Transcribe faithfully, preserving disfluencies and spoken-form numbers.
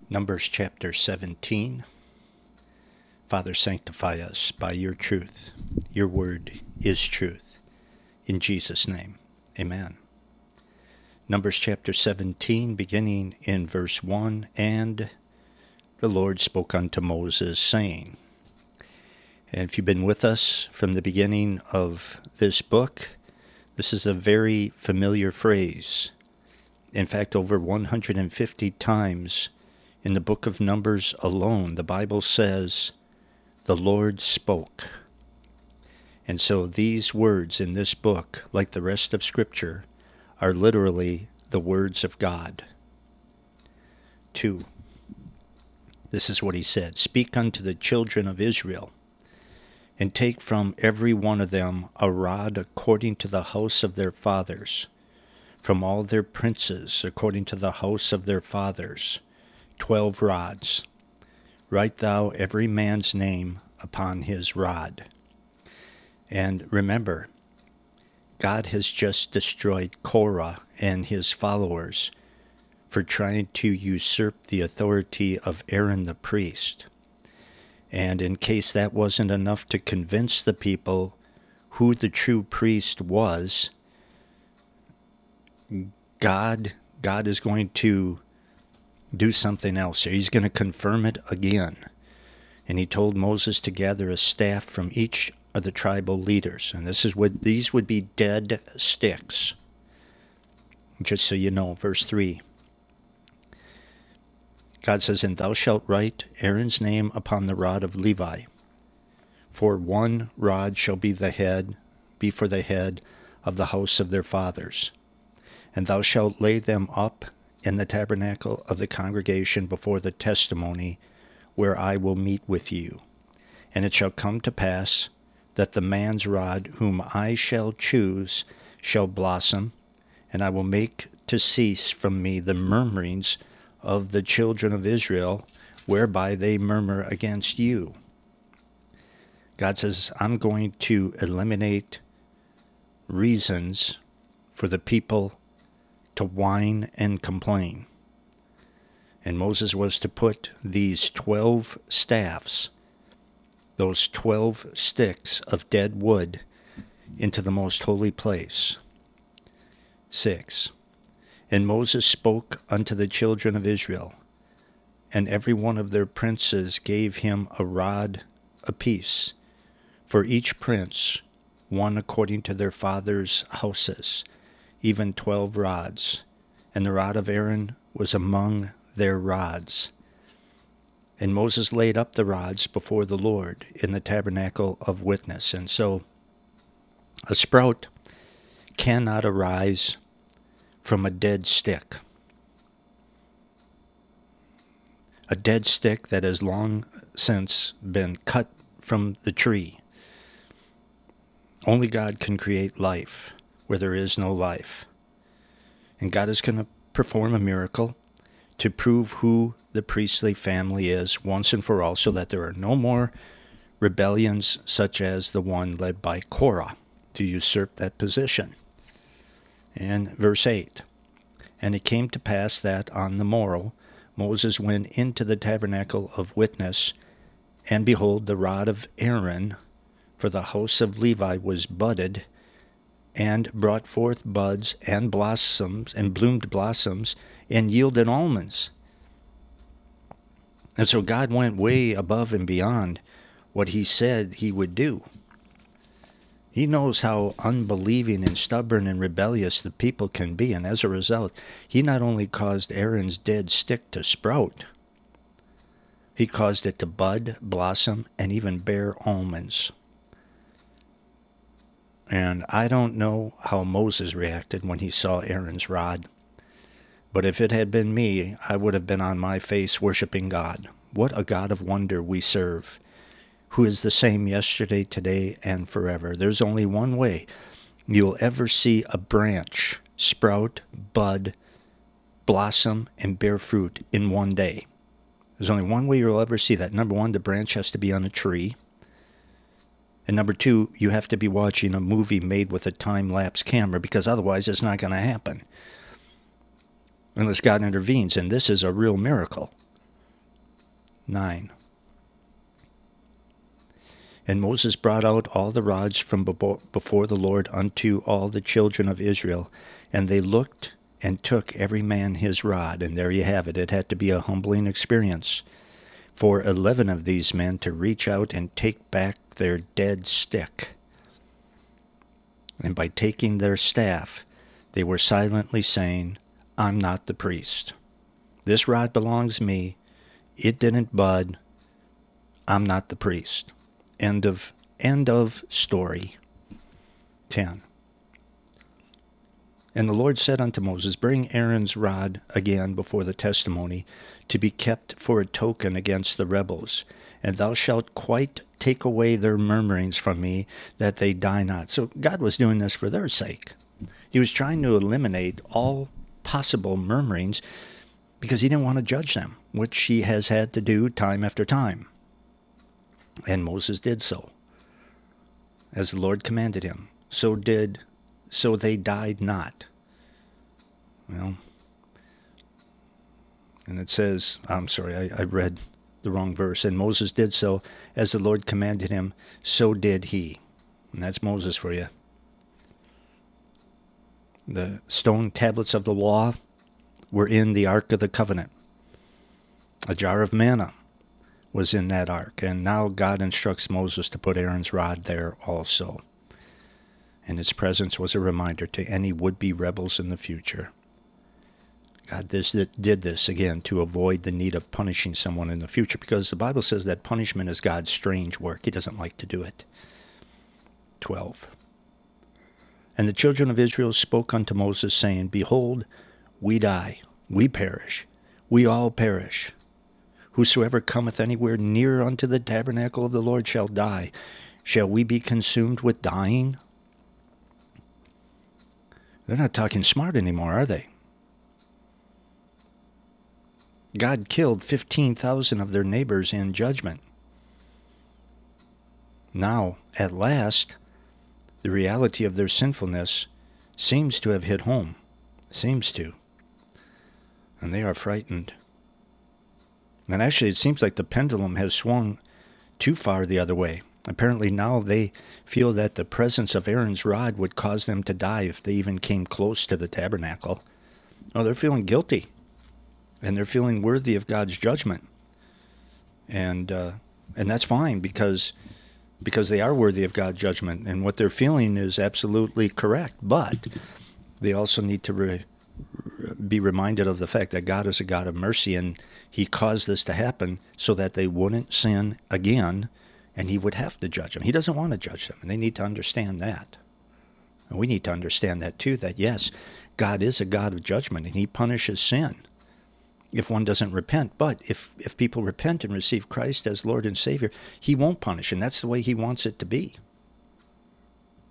Numbers chapter seventeen. Father, sanctify us by your truth. Your word is truth. In Jesus' name, amen. Numbers chapter seventeen, beginning in verse one, and the Lord spoke unto Moses, saying. And if you've been with us from the beginning of this book, this is a very familiar phrase. In fact, over one hundred fifty times in the book of Numbers alone, the Bible says, the Lord spoke. And so these words in this book, like the rest of Scripture, are literally the words of God. Two, this is what he said, Speak unto the children of Israel, and take from every one of them a rod according to the house of their fathers, from all their princes according to the house of their fathers, twelve rods. Write thou every man's name upon his rod. And remember, God has just destroyed Korah and his followers for trying to usurp the authority of Aaron the priest. And in case that wasn't enough to convince the people who the true priest was, God, God is going to do something else. He's going to confirm it again. And he told Moses to gather a staff from each of the tribal leaders. And this is what these would be dead sticks. Just so you know, verse three. God says, And thou shalt write Aaron's name upon the rod of Levi. For one rod shall be the head, be for the head of the house of their fathers. And thou shalt lay them up in the tabernacle of the congregation before the testimony, where I will meet with you. And it shall come to pass that the man's rod whom I shall choose shall blossom, and I will make to cease from me the murmurings of the children of Israel, whereby they murmur against you. God says, I'm going to eliminate reasons for the people to whine and complain. And Moses was to put these twelve staffs, those twelve sticks of dead wood, into the most holy place. Six. And Moses spoke unto the children of Israel, and every one of their princes gave him a rod apiece, for each prince one according to their fathers' houses, even twelve rods, and the rod of Aaron was among their rods. And Moses laid up the rods before the Lord in the tabernacle of witness. And so a sprout cannot arise from a dead stick. A dead stick that has long since been cut from the tree. Only God can create life where there is no life. And God is going to perform a miracle to prove who the priestly family is once and for all, so that there are no more rebellions such as the one led by Korah to usurp that position. And verse eight, And it came to pass that on the morrow Moses went into the tabernacle of witness, and behold, the rod of Aaron for the house of Levi was budded, and brought forth buds and blossoms, and bloomed blossoms, and yielded almonds. And so God went way above and beyond what he said he would do. He knows how unbelieving and stubborn and rebellious the people can be, and as a result, he not only caused Aaron's dead stick to sprout, he caused it to bud, blossom, and even bear almonds. And I don't know how Moses reacted when he saw Aaron's rod. But if it had been me, I would have been on my face worshiping God. What a God of wonder we serve, who is the same yesterday, today, and forever. There's only one way you'll ever see a branch sprout, bud, blossom, and bear fruit in one day. There's only one way you'll ever see that. Number one, the branch has to be on a tree. And number two, you have to be watching a movie made with a time-lapse camera, because otherwise it's not going to happen unless God intervenes. And this is a real miracle. nine. And Moses brought out all the rods from before the Lord unto all the children of Israel, and they looked and took every man his rod. And there you have it. It had to be a humbling experience for eleven of these men to reach out and take back their dead stick. And by taking their staff, they were silently saying, I'm not the priest. This rod belongs to me. It didn't bud. I'm not the priest. End of end of story. ten. And the Lord said unto Moses, Bring Aaron's rod again before the testimony, to be kept for a token against the rebels. And thou shalt quite take away their murmurings from me, that they die not. So God was doing this for their sake. He was trying to eliminate all possible murmurings because he didn't want to judge them, which he has had to do time after time. And Moses did so, as the Lord commanded him. So did, so they died not. Well, and it says, I'm sorry, I, I read the wrong verse. And Moses did so, as the Lord commanded him, so did he. And that's Moses for you. The stone tablets of the law were in the Ark of the Covenant. A jar of manna was in that ark, and now God instructs Moses to put Aaron's rod there also. And its presence was a reminder to any would-be rebels in the future. God this, did this, again, to avoid the need of punishing someone in the future, because the Bible says that punishment is God's strange work. He doesn't like to do it. twelve. And the children of Israel spoke unto Moses, saying, Behold, we die, we perish, we all perish. Whosoever cometh anywhere near unto the tabernacle of the Lord shall die. Shall we be consumed with dying? They're not talking smart anymore, are they? God killed fifteen thousand of their neighbors in judgment. Now, at last, the reality of their sinfulness seems to have hit home. Seems to. And they are frightened. And actually, it seems like the pendulum has swung too far the other way. Apparently now they feel that the presence of Aaron's rod would cause them to die if they even came close to the tabernacle. Oh, they're feeling guilty. And they're feeling worthy of God's judgment. And uh, and that's fine, because because they are worthy of God's judgment. And what they're feeling is absolutely correct. But they also need to re- be reminded of the fact that God is a God of mercy, and he caused this to happen so that they wouldn't sin again, and he would have to judge them. He doesn't want to judge them, and they need to understand that. And we need to understand that too, that yes, God is a God of judgment, and he punishes sin if one doesn't repent. But if, if people repent and receive Christ as Lord and Savior, he won't punish, and that's the way he wants it to be.